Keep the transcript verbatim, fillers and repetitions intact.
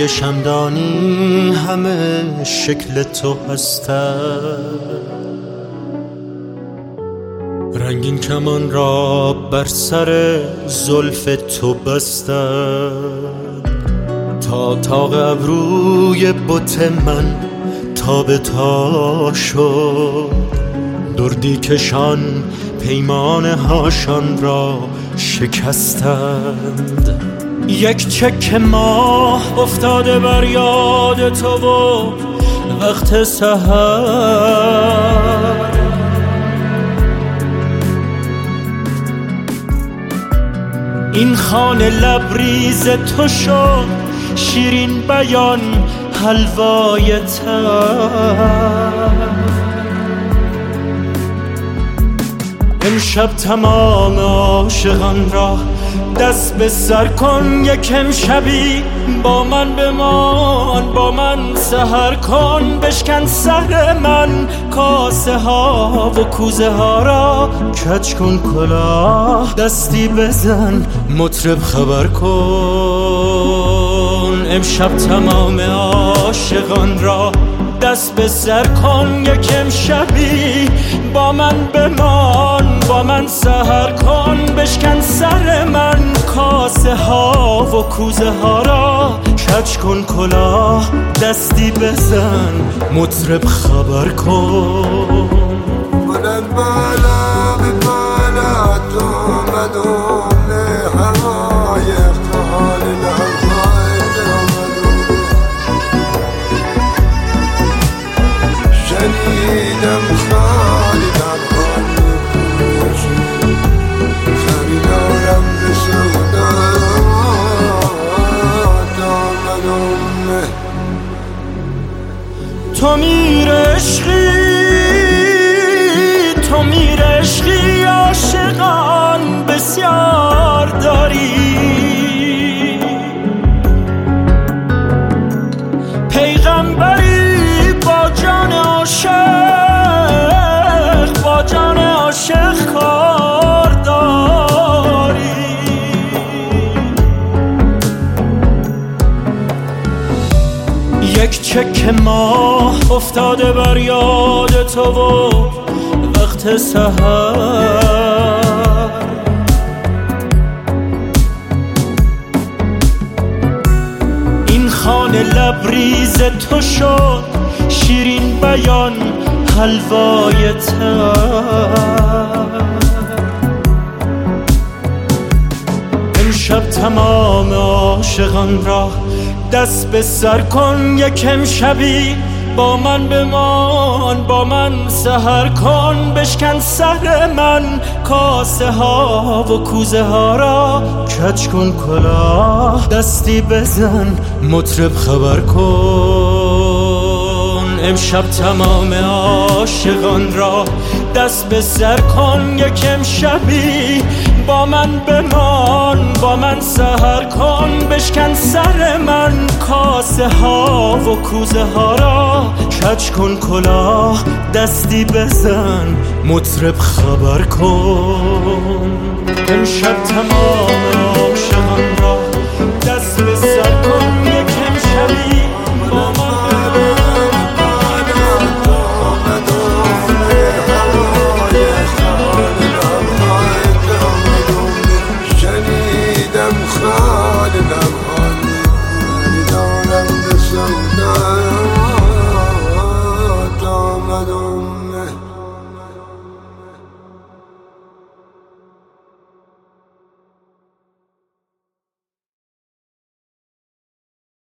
های شمدانی همه شکل تو هستند، رنگین کمان را بر سر زلف تو بستند، تا تاق ابروی بت من تا به تا شد، دردی کشان پیمانه هاشان را شکستند. یک چک ماه افتاده بر یاد تو و وقت سحر، این خانه لبریز تو شد شیرین بیان حلوای تر. امشب تمام عاشقان را دست به سر کن، یک امشبی با من بمان، با من سحر کن. بشکن سر من کاسه ها و کوزه ها را، کج کن کلاه دستی بزن مطرب خبر کن. امشب تمام عاشقان را دست به سر کن، یک امشبی با من بمان، با من سحر کن. بشکن سر من کاسه ها و کوزه ها را، کج کن کلاه دستی بزن مطرب خبر کن. بلند بالا به بالا تو مدوم هوای اختحال لحظای درمدوم، شنیدم خالی لبخان میکنشی، خریدارم به سودا دامدومه. تو میر عشقی، تو میر عشقی، عاشقان بسیار داری، پیغمبری با جان عاشق، با جان عاشق کار داری. یک چک ماه افتاده بر یاد تو و وقت سحر، این خانه لبریز تو شد شیرین بیان حلوای تر. امشب تمام عاشقان را دست به سر کن، یک امشبی با من بمان، با من سحر کن. بشکن سر من کاسه ها و کوزه ها را، کج کن کلاه دستی بزن مطرب خبر کن. امشب تمام عاشقان را دست به سر کن، یک امشبی با من بمان، با من سحر کن. بشکن سر من کاسه ها و کوزه ها را، کج کن کلاه دستی بزن مطرب خبر کن. امشب تمام عاشقان را دست به سر کن،